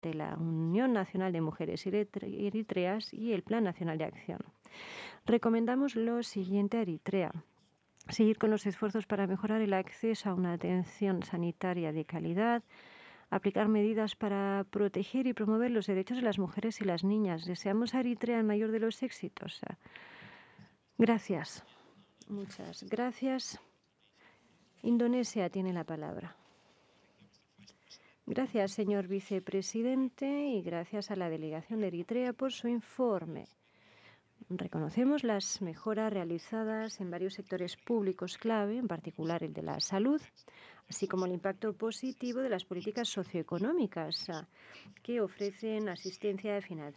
de la Unión Nacional de Mujeres Eritreas y el Plan Nacional de Acción. Recomendamos lo siguiente a Eritrea: seguir con los esfuerzos para mejorar el acceso a una atención sanitaria de calidad, aplicar medidas para proteger y promover los derechos de las mujeres y las niñas. Deseamos a Eritrea el mayor de los éxitos. Gracias. Muchas gracias. Indonesia tiene la palabra. Gracias, señor vicepresidente, y gracias a la delegación de Eritrea por su informe. Reconocemos las mejoras realizadas en varios sectores públicos clave, en particular el de la salud, así como el impacto positivo de las políticas socioeconómicas que ofrecen asistencia financiera